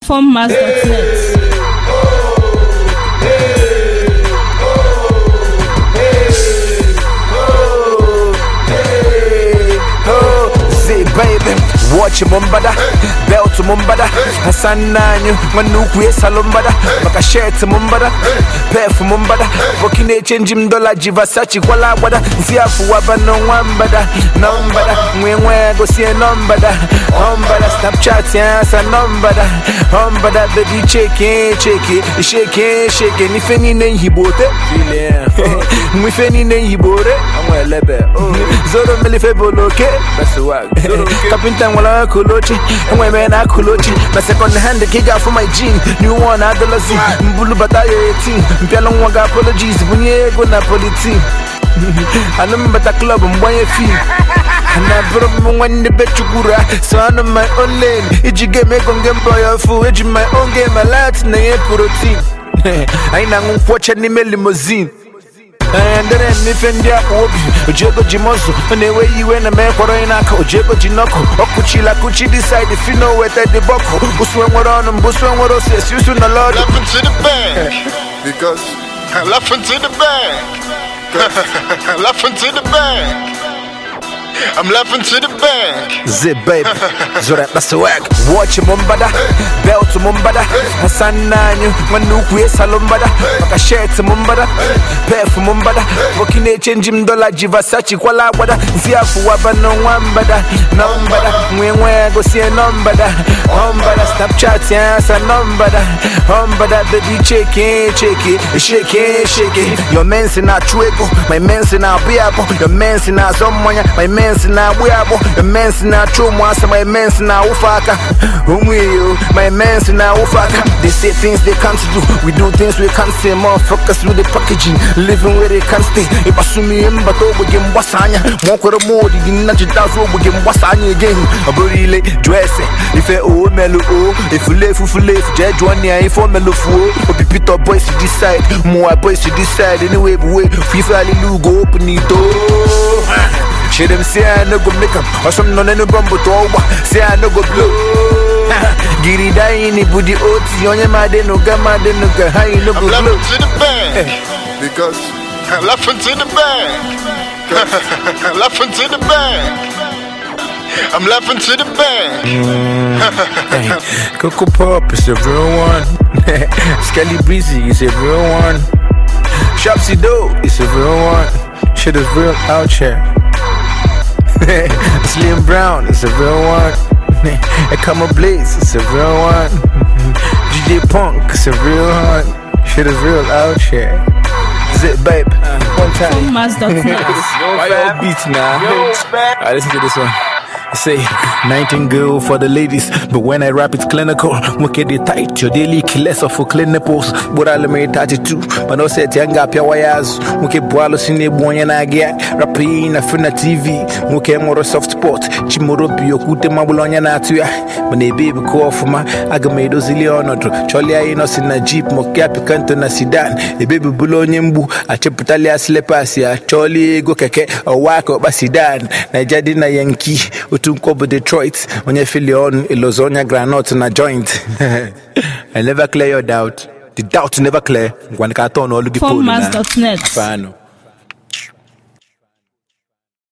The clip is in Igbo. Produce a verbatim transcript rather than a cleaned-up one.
Formmas dot net. Baby, watch mumbada, belt mumbada, Hassan Nanyu, Manuku Salombada, Makashet mumbada, Pef mumbada, Bokine change him dollar Jivasachi, Walla Wada, Ziafu Wabano Wambada, Numbada, Mwe go see a numbada, Umbada, Snapchat, yes, a numbada, Umbada, baby, check it, check it, shake it, shake it, if any name he bought it, if any name he bought it, I'm well level, Zoro Melifeboloke, that's the work. Kapinta wala kulochi, mwe na kulochi. My second hand kiga for my jean. New one adolescent, mbulu bataye eighteen. Mpialo mwaga apologies, bunye go na politi. Anumba club mbanye fee. Na bro mwende bechukura, so I'm on my own lane. Iji game gon game boy ofu, iji my own game a lot na ye protein. Aina ngumfuacha ni me limousine. And then if India Obi, Ojego Jimoso, and the way you went a man for Inaka, Ojego Jinoko, Okuchila Kuchi decide if you know where the Boko, Buswan on and Buswan what says you soon a lot. Laughing to the bank, because I'm laughing to the bank, laughing to the bank. I'm laughing to the bank. Zip baby, Zora, that's the work. Watch mumbada, belt mumbada, Hassan Nanyu, Manuku Salombada, Makashet mumbada, Pef mumbada, Bokine change him dollar Jivasachi, Walla Wada, Ziafu Wabano Wambada, Numbada, Mwe go see a numbada, Umbada, Snapchat, yes, a numbada, Umbada, baby, check it, check it, shake it, shake it. Your men's in a chueco, my men's in a biabo, your men's in a someone, my men's na weabo, the men's na chumwa, my men's na ufaka. My men's na ufaka. They say things they can't do, we do things we can't say. Motherfuckers with the packaging, living where they can't stay. If I sue me in, but over game wasanya, Moko more, you didn't know that's over game wasanya again. A really dress if I owe melo, if you live, if you live, Judge one year, if I'm melo fool, or be pit up boys to decide, more boys to decide anyway, but wait, FIFA go open the door. She them say I no go make up, or some no no bumbo to over. Say I no go blow. Giri die ni budi oti, onye made no gama de no ga high no go blow. I'm laughing to the bank, because I'm laughing to the bank, I'm laughing to the bank, I'm laughing to the bank. Mm, Coco Pop is a real one. Skelly Breezy is a real one. Shopsy Doe is a real one. Shit is real out here. Slim Brown is a real one. Ekama Blaze is a real one. G J Punk is a real one. Shit is real out here. Zip babe. One time. Formmas dot net. Why your beats now? Alright, listen to this one. I say, nightingale for the ladies, but when I rap it's clinical. Look at it tight, your daily killers of for clinicals. But I'll make thirty-two, but no set young up your wires. Look at Boalos in the boy and I get rapping a friend T V. Look at more soft spot, Chimorobio, Kutemabulonia Natua. When a baby call for my Agamedo Ziliono, Charlie Inos in a jeep, Mocapi Cantona Sidan, a baby Buloniumbu, a Chapitalia Slepasia, Charlie Gokeke, a Wako Basidan, Najadina Yankee. Utunkobo Detroit, when you feel your own Ilozonia granite in a joint. I never clear your doubt. The doubt never clear. One carton all the people. Formmas dot net.